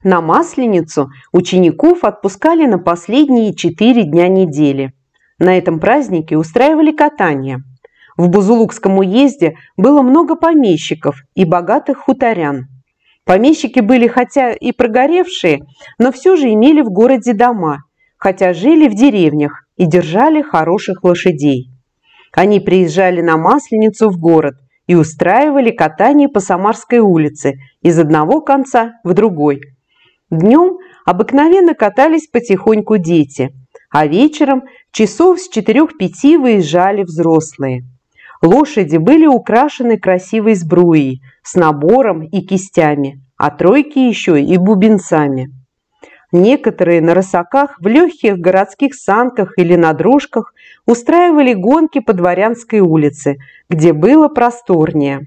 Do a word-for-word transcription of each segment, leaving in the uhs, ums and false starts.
На Масленицу учеников отпускали на последние четыре дня недели. На этом празднике устраивали катание. В Бузулукском уезде было много помещиков и богатых хуторян. Помещики были хотя и прогоревшие, но все же имели в городе дома, хотя жили в деревнях и держали хороших лошадей. Они приезжали на Масленицу в город и устраивали катание по Самарской улице из одного конца в другой. Днем обыкновенно катались потихоньку дети, а вечером часов с четырех-пяти выезжали взрослые. Лошади были украшены красивой сбруей, с набором и кистями, а тройки еще и бубенцами. Некоторые на рысаках в легких городских санках или на дрожках устраивали гонки по Дворянской улице, где было просторнее.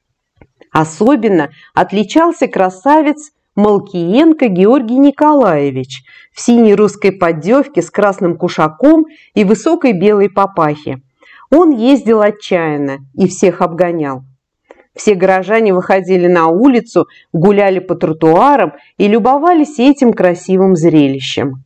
Особенно отличался красавец Малкиенко Георгий Николаевич в синей русской поддевке с красным кушаком и высокой белой папахе. Он ездил отчаянно и всех обгонял. Все горожане выходили на улицу, гуляли по тротуарам и любовались этим красивым зрелищем.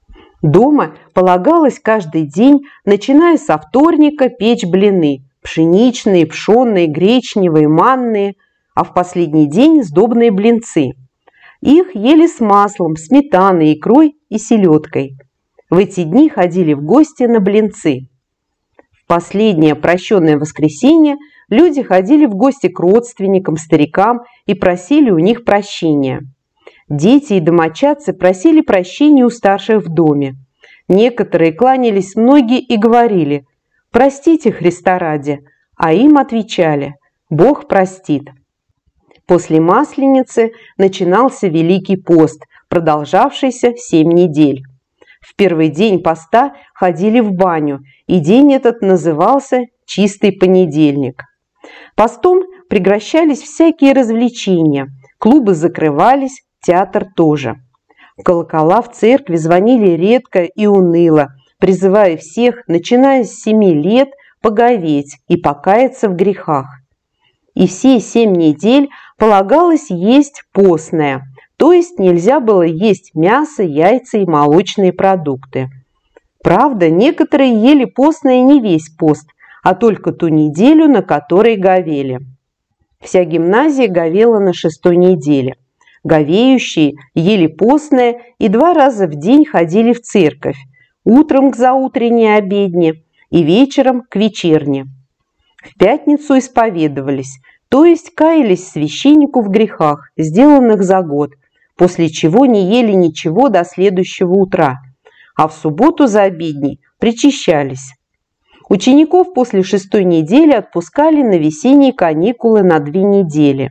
Дома полагалось каждый день, начиная со вторника, печь блины – пшеничные, пшенные, гречневые, манные, а в последний день – сдобные блинцы. Их ели с маслом, сметаной, икрой и селедкой. В эти дни ходили в гости на блинцы. В последнее прощенное воскресенье люди ходили в гости к родственникам, старикам и просили у них прощения. Дети и домочадцы просили прощения у старших в доме. Некоторые кланялись многие и говорили: «Простите, Христа ради», а им отвечали: «Бог простит». После Масленицы начинался Великий пост, продолжавшийся семь недель. В первый день поста ходили в баню, и день этот назывался «Чистый понедельник». Постом прекращались всякие развлечения, клубы закрывались, театр тоже. Колокола в церкви звонили редко и уныло, призывая всех, начиная с семи лет, поговеть и покаяться в грехах. И все семь недель полагалось есть постное, то есть нельзя было есть мясо, яйца и молочные продукты. Правда, некоторые ели постное не весь пост, а только ту неделю, на которой говели. Вся гимназия говела на шестой неделе. Говеющие ели постное и два раза в день ходили в церковь, утром к заутренней обедне и вечером к вечерне. В пятницу исповедовались, то есть каялись священнику в грехах, сделанных за год, после чего не ели ничего до следующего утра, а в субботу за обедней причащались. Учеников после шестой недели отпускали на весенние каникулы на две недели.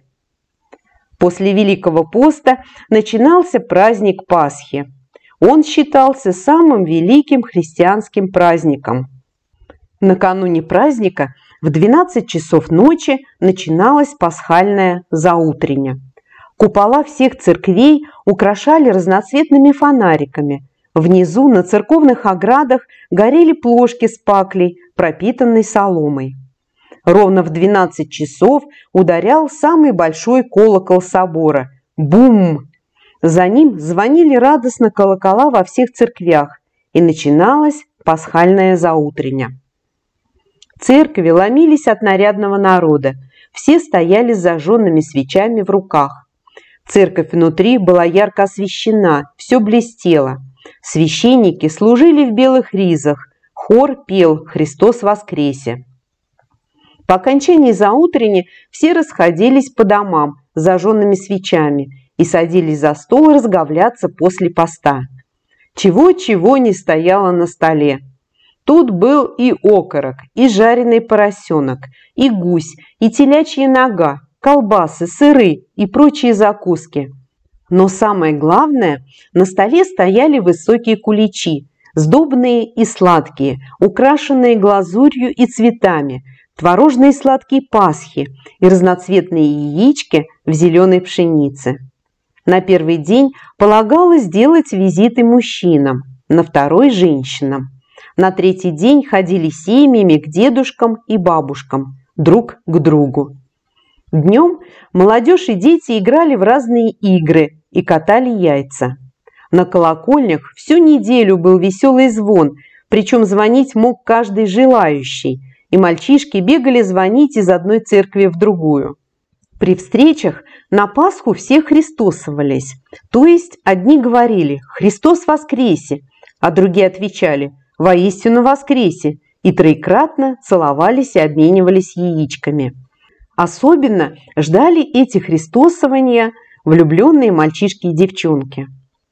После Великого поста начинался праздник Пасхи. Он считался самым великим христианским праздником. Накануне праздника в двенадцать часов ночи начиналась пасхальная заутрення. Купола всех церквей украшали разноцветными фонариками. Внизу на церковных оградах горели плошки с паклей, пропитанной соломой. Ровно в двенадцать часов ударял самый большой колокол собора. Бум! За ним звонили радостно колокола во всех церквях, и начиналась пасхальная заутрення. Церкви ломились от нарядного народа, все стояли с зажженными свечами в руках. Церковь внутри была ярко освещена, все блестело. Священники служили в белых ризах, хор пел «Христос воскресе». По окончании заутренни все расходились по домам с зажженными свечами и садились за стол разговляться после поста. Чего-чего не стояло на столе. Тут был и окорок, и жареный поросенок, и гусь, и телячья нога, колбасы, сыры и прочие закуски. Но самое главное, на столе стояли высокие куличи, сдобные и сладкие, украшенные глазурью и цветами, творожные сладкие пасхи и разноцветные яички в зеленой пшенице. На первый день полагалось делать визиты мужчинам, на второй – женщинам. На третий день ходили семьями к дедушкам и бабушкам, друг к другу. Днем молодежь и дети играли в разные игры и катали яйца. На колокольнях всю неделю был веселый звон, причем звонить мог каждый желающий, и мальчишки бегали звонить из одной церкви в другую. При встречах на Пасху все христосовались, то есть одни говорили «Христос воскресе», а другие отвечали «Воистину воскресе», и троекратно целовались и обменивались яичками. Особенно ждали эти христосования влюбленные мальчишки и девчонки.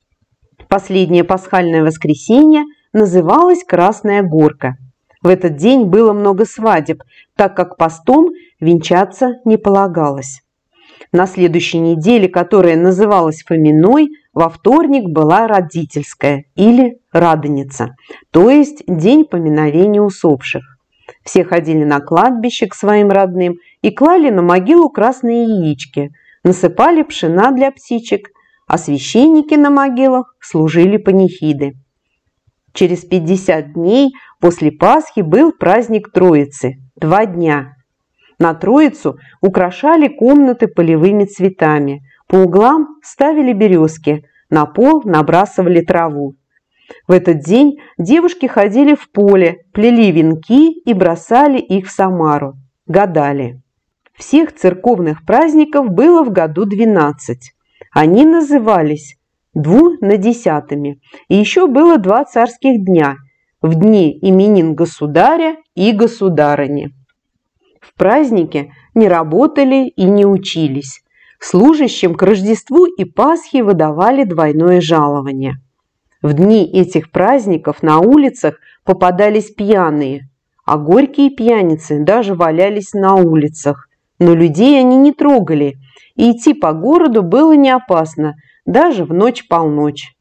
Последнее пасхальное воскресенье называлось «Красная горка». В этот день было много свадеб, так как постом венчаться не полагалось. На следующей неделе, которая называлась Фоминой, во вторник была родительская или Радоница, то есть день поминовения усопших. Все ходили на кладбище к своим родным и клали на могилу красные яички, насыпали пшена для птичек, а священники на могилах служили панихиды. Через пятьдесят дней после Пасхи был праздник Троицы – два дня. На Троицу украшали комнаты полевыми цветами, по углам ставили березки, на пол набрасывали траву. В этот день девушки ходили в поле, плели венки и бросали их в Самару, гадали. Всех церковных праздников было в году двенадцать. Они назывались двунадесятыми, и еще было два царских дня – в дни именин государя и государыни. В празднике не работали и не учились. Служащим к Рождеству и Пасхе выдавали двойное жалование. В дни этих праздников на улицах попадались пьяные, а горькие пьяницы даже валялись на улицах. Но людей они не трогали, и идти по городу было не опасно, даже в ночь-полночь.